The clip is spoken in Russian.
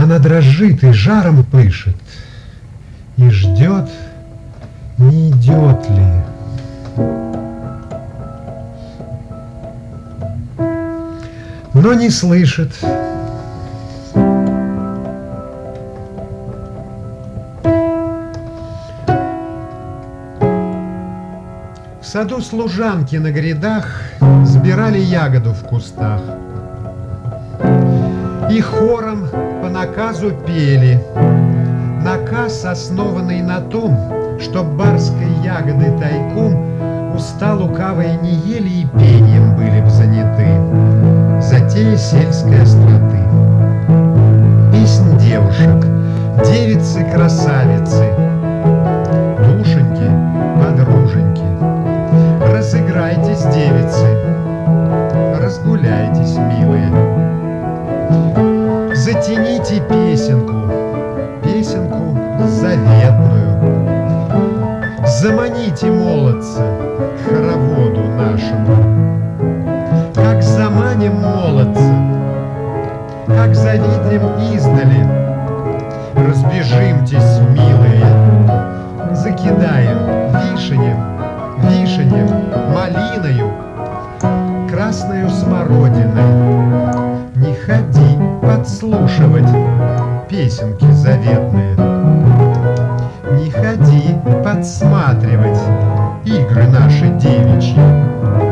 Она дрожит и жаром пышет, и ждет, не идет ли. Но не слышит. В саду служанки на грядах сбирали ягоду в кустах и хором по наказу пели. Наказ, основанный на том, чтоб барской ягоды тайком уста лукавые не ели и пением были б заняты, затея сельской остроты. Песнь девушек, девицы-красавицы, душеньки, подруженьки. Разыграйтесь, девицы, разгуляйтесь, милые. Затяните песенку, песенку заветную. Заманите молодца к хороводу нашему. Как заманим молодца, как завидим издали, разбежимтесь, милые, закидаем вишенем, вишенем, малиною, красною смородиной. Не ходи подслушивать песенки заветные, не ходи подсматривать игры наши девичьи.